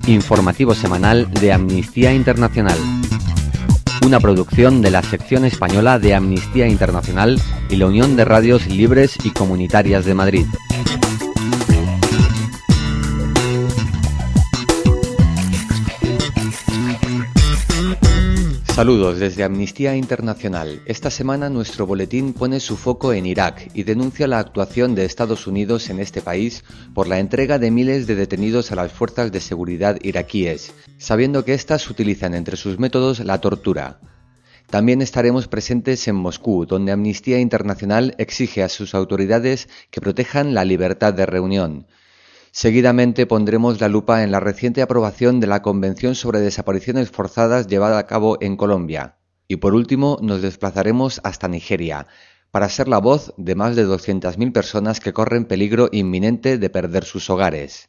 Informativo semanal de Amnistía Internacional. Una producción de la sección española de Amnistía Internacional y la Unión de Radios Libres y Comunitarias de Madrid. Saludos desde Amnistía Internacional. Esta semana nuestro boletín pone su foco en Irak y denuncia la actuación de Estados Unidos en este país por la entrega de miles de detenidos a las fuerzas de seguridad iraquíes, sabiendo que éstas utilizan entre sus métodos la tortura. También estaremos presentes en Moscú, donde Amnistía Internacional exige a sus autoridades que protejan la libertad de reunión. Seguidamente pondremos la lupa en la reciente aprobación de la Convención sobre Desapariciones Forzadas llevada a cabo en Colombia. Y por último nos desplazaremos hasta Nigeria, para ser la voz de más de 200.000 personas que corren peligro inminente de perder sus hogares.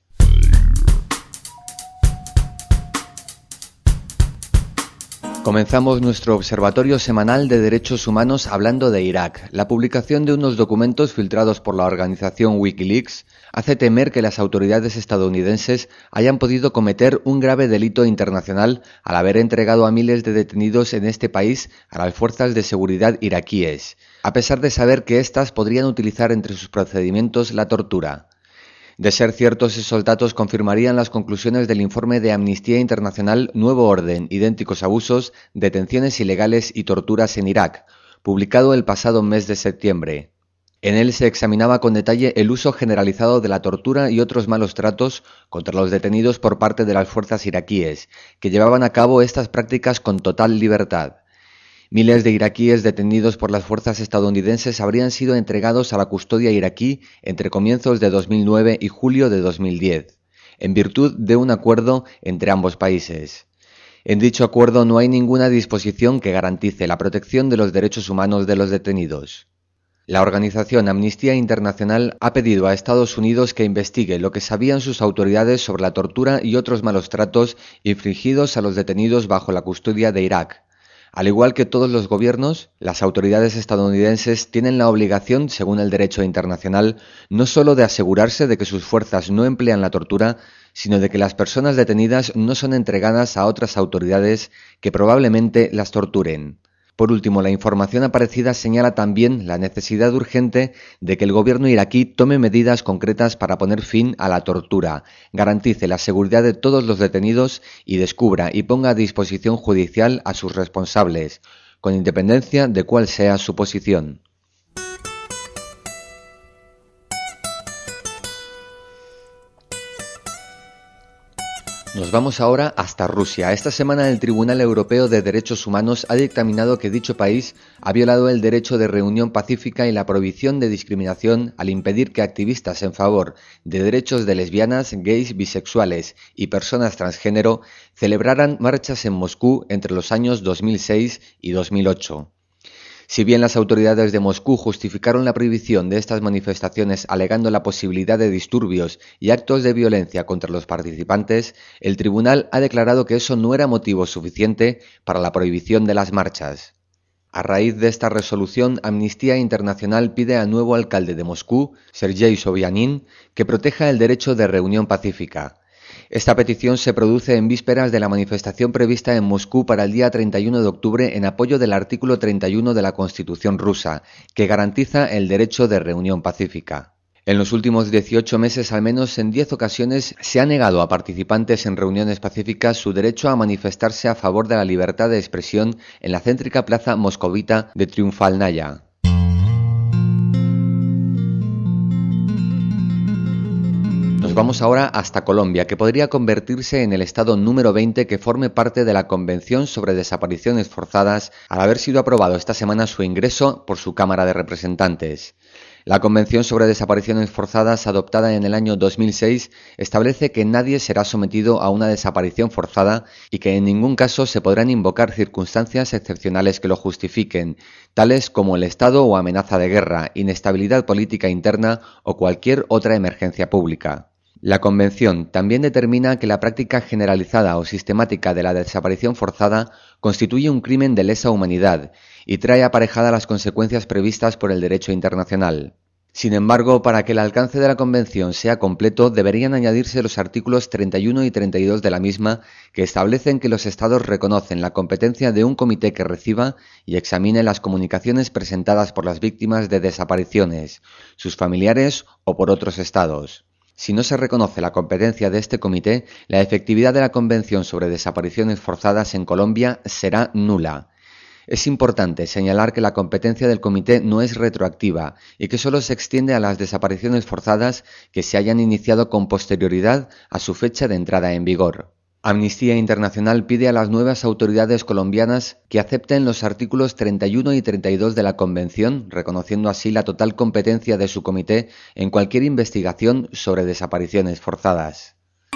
Comenzamos nuestro observatorio semanal de derechos humanos hablando de Irak. La publicación de unos documentos filtrados por la organización Wikileaks hace temer que las autoridades estadounidenses hayan podido cometer un grave delito internacional al haber entregado a miles de detenidos en este país a las fuerzas de seguridad iraquíes, a pesar de saber que éstas podrían utilizar entre sus procedimientos la tortura. De ser ciertos, esos datos confirmarían las conclusiones del informe de Amnistía Internacional Nuevo Orden, idénticos abusos, detenciones ilegales y torturas en Irak, publicado el pasado mes de septiembre. En él se examinaba con detalle el uso generalizado de la tortura y otros malos tratos contra los detenidos por parte de las fuerzas iraquíes, que llevaban a cabo estas prácticas con total libertad. Miles de iraquíes detenidos por las fuerzas estadounidenses habrían sido entregados a la custodia iraquí entre comienzos de 2009 y julio de 2010, en virtud de un acuerdo entre ambos países. En dicho acuerdo no hay ninguna disposición que garantice la protección de los derechos humanos de los detenidos. La organización Amnistía Internacional ha pedido a Estados Unidos que investigue lo que sabían sus autoridades sobre la tortura y otros malos tratos infligidos a los detenidos bajo la custodia de Irak. Al igual que todos los gobiernos, las autoridades estadounidenses tienen la obligación, según el derecho internacional, no solo de asegurarse de que sus fuerzas no emplean la tortura, sino de que las personas detenidas no son entregadas a otras autoridades que probablemente las torturen. Por último, la información aparecida señala también la necesidad urgente de que el gobierno iraquí tome medidas concretas para poner fin a la tortura, garantice la seguridad de todos los detenidos y descubra y ponga a disposición judicial a sus responsables, con independencia de cuál sea su posición. Nos vamos ahora hasta Rusia. Esta semana el Tribunal Europeo de Derechos Humanos ha dictaminado que dicho país ha violado el derecho de reunión pacífica y la prohibición de discriminación al impedir que activistas en favor de derechos de lesbianas, gays, bisexuales y personas transgénero celebraran marchas en Moscú entre los años 2006 y 2008. Si bien las autoridades de Moscú justificaron la prohibición de estas manifestaciones alegando la posibilidad de disturbios y actos de violencia contra los participantes, el tribunal ha declarado que eso no era motivo suficiente para la prohibición de las marchas. A raíz de esta resolución, Amnistía Internacional pide al nuevo alcalde de Moscú, Sergei Sobyanin, que proteja el derecho de reunión pacífica. Esta petición se produce en vísperas de la manifestación prevista en Moscú para el día 31 de octubre en apoyo del artículo 31 de la Constitución rusa, que garantiza el derecho de reunión pacífica. En los últimos 18 meses, al menos en 10 ocasiones, se ha negado a participantes en reuniones pacíficas su derecho a manifestarse a favor de la libertad de expresión en la céntrica plaza moscovita de Triunfalnaya. Nos vamos ahora hasta Colombia, que podría convertirse en el estado número 20 que forme parte de la Convención sobre Desapariciones Forzadas al haber sido aprobado esta semana su ingreso por su Cámara de Representantes. La Convención sobre Desapariciones Forzadas, adoptada en el año 2006, establece que nadie será sometido a una desaparición forzada y que en ningún caso se podrán invocar circunstancias excepcionales que lo justifiquen, tales como el estado o amenaza de guerra, inestabilidad política interna o cualquier otra emergencia pública. La Convención también determina que la práctica generalizada o sistemática de la desaparición forzada constituye un crimen de lesa humanidad y trae aparejada las consecuencias previstas por el derecho internacional. Sin embargo, para que el alcance de la Convención sea completo, deberían añadirse los artículos 31 y 32 de la misma, que establecen que los Estados reconocen la competencia de un comité que reciba y examine las comunicaciones presentadas por las víctimas de desapariciones, sus familiares o por otros Estados. Si no se reconoce la competencia de este comité, la efectividad de la Convención sobre desapariciones forzadas en Colombia será nula. Es importante señalar que la competencia del comité no es retroactiva y que solo se extiende a las desapariciones forzadas que se hayan iniciado con posterioridad a su fecha de entrada en vigor. Amnistía Internacional pide a las nuevas autoridades colombianas que acepten los artículos 31 y 32 de la Convención, reconociendo así la total competencia de su comité en cualquier investigación sobre desapariciones forzadas.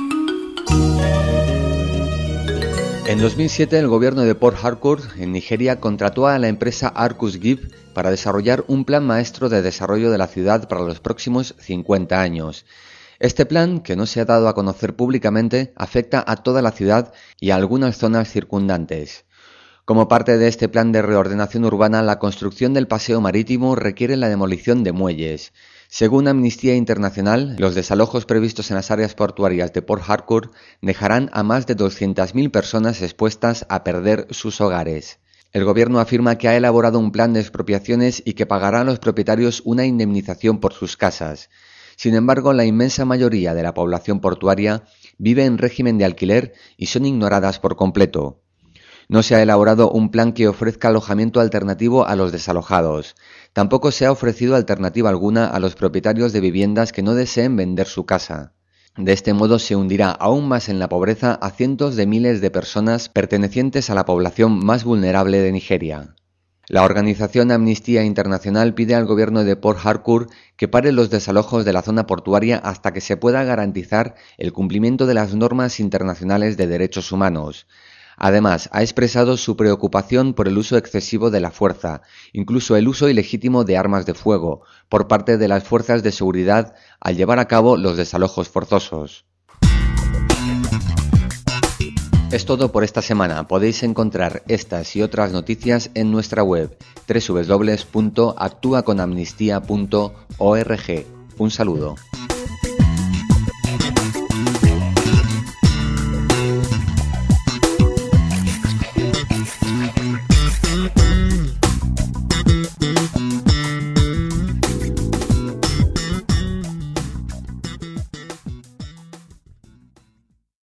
En 2007, el gobierno de Port Harcourt, en Nigeria, contrató a la empresa Arcus Give para desarrollar un plan maestro de desarrollo de la ciudad para los próximos 50 años. Este plan, que no se ha dado a conocer públicamente, afecta a toda la ciudad y a algunas zonas circundantes. Como parte de este plan de reordenación urbana, la construcción del paseo marítimo requiere la demolición de muelles. Según Amnistía Internacional, los desalojos previstos en las áreas portuarias de Port Harcourt dejarán a más de 200.000 personas expuestas a perder sus hogares. El gobierno afirma que ha elaborado un plan de expropiaciones y que pagará a los propietarios una indemnización por sus casas. Sin embargo, la inmensa mayoría de la población portuaria vive en régimen de alquiler y son ignoradas por completo. No se ha elaborado un plan que ofrezca alojamiento alternativo a los desalojados. Tampoco se ha ofrecido alternativa alguna a los propietarios de viviendas que no deseen vender su casa. De este modo se hundirá aún más en la pobreza a cientos de miles de personas pertenecientes a la población más vulnerable de Nigeria. La organización Amnistía Internacional pide al gobierno de Port Harcourt que pare los desalojos de la zona portuaria hasta que se pueda garantizar el cumplimiento de las normas internacionales de derechos humanos. Además, ha expresado su preocupación por el uso excesivo de la fuerza, incluso el uso ilegítimo de armas de fuego, por parte de las fuerzas de seguridad al llevar a cabo los desalojos forzosos. Es todo por esta semana. Podéis encontrar estas y otras noticias en nuestra web www.actuaconamnistia.org. Un saludo.